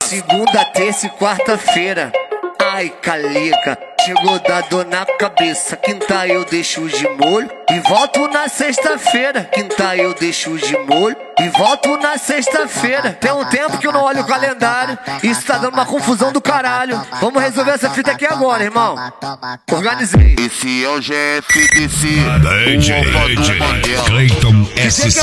segunda, terça e quarta-feira. Ai, calica, chegou da dor na cabeça. Quinta eu deixo de molho e volto na sexta-feira. Quinta eu deixo de molho e volto na sexta-feira. Tem um tempo que eu não olho o calendário. Isso tá dando uma confusão do caralho. Vamos resolver essa fita aqui agora, irmão. Organizei. Esse é o GFDC. DJ Clayton SC.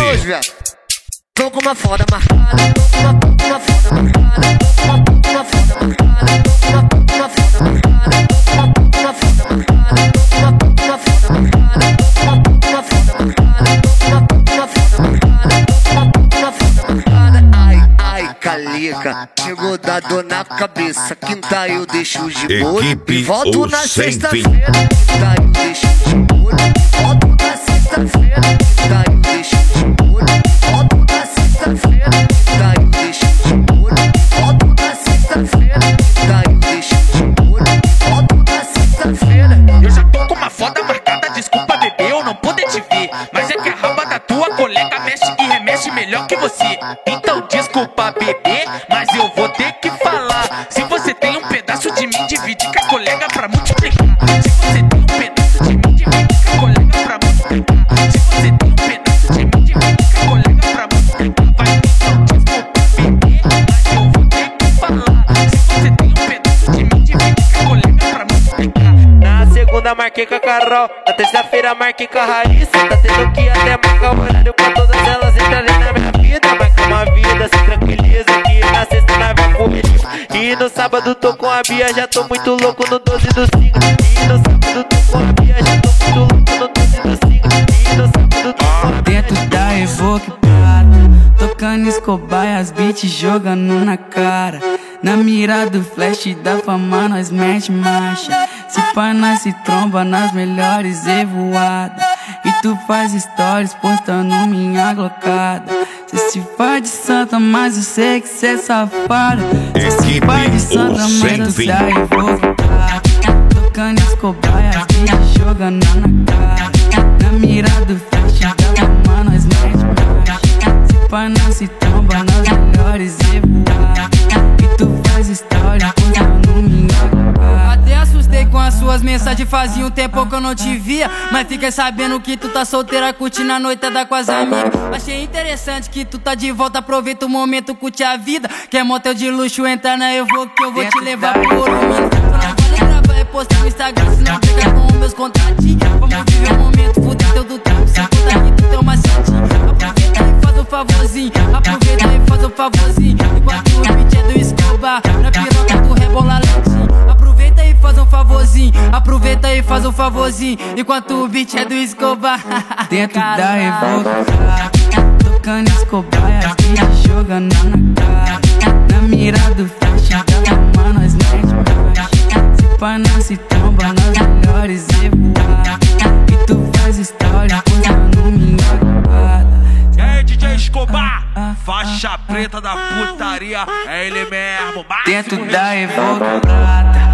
Tô com uma foda marcada, tô com uma foda marcada, tô com uma foda marcada, tô com uma foda marcada, tô com uma foda marcada, tô com uma foda marcada, tô com uma foda marcada, tô com uma foda marcada, tô com uma foda marcada. Ai, calica, chegou da dor na cabeça. Quinta eu deixo de molho e volto na sexta-feira. Quinta eu deixo de molho e volto na sexta-feira. Quinta eu deixo de molho e volto na sexta-feira. Quinta eu deixo de molho e volto na sexta-feira. Quinta eu deixo de molho e volto na sexta-feira. Eu já tô com uma foda marcada, desculpa bebê, eu não poder te ver. Mas é que a raba da tua colega mexe e remexe melhor que você. Então desculpa bebê, mas eu vou ter que falar. Se você tem um pedaço de mim, divide com a colega pra multiplicar. Se você tem um pedaço de mim, divide com a colega pra multiplicar. Se você tem um pedaço de mim, divide com a colega pra multiplicar. Vai, então desculpa bebê, mas eu vou ter que falar. Se você tem um pedaço de mim, divide com a colega pra multiplicar. Na segunda marquei com a Carol, na terça-feira marquei com a Raíssa. Tá tendo que até marcar o horário pra todas elas entrarem na minha vida. Marca uma vida, se tranquiliza que na sexta nós vai comer. E no sábado tô com a Bia, já tô muito louco no 12 do 5. E no sábado tô com a Bia, já tô muito louco no 12 do 5. E no sábado tô com a Bia. Dentro da Evoque Prata, tocando Escobar e as beats jogando na cara. Na mira do flash da fama nós mete marcha. Se pá nós se tromba nas melhores evoadas. E tu faz stories postando minha glocada. Cê se faz de santa, mas eu sei que cê é safada. Cê se faz de santa, mas você é invocada. Tocando Escobar e as beats jogando na cara. Na mira do flash da fama nós mete marcha. Se pá nós se tromba nas melhores evoadas. E tu faz stories postando minha glocada. Até assustei com as suas mensagens, fazia um tempo que eu não te via. Mas fiquei sabendo que tu tá solteira, curtindo a noitada com as amigas. Achei interessante que tu tá de volta, aproveita o momento, curte a vida. Quer motel de luxo, entra na Evoque que eu vou te levar pro ouro. Só não vale gravar e postar no Instagram, senão pega com meus contatinhos. Vamos viver o momento, fuder teu do tempo, sem contar que tu tem uma setinha. Aproveita e faz um favorzinho, aproveita e faz um favorzinho. Enquanto o beat é do Escobar, na piroca tu rebola lentinho. Aproveita e faz um favorzinho, aproveita e faz um favorzinho. Enquanto o beat é do Escobar. Dentro da Evoque, tocando Escobar e as beats jogando na cara. Na mira do flash da fama nós mete marcha. Se pá nós se tromba nas melhores evoadas. E tu faz história postando minha glocada. E aí, DJ Escobar, faixa preta da putaria, é ele mesmo. Dentro da Evoque Prata,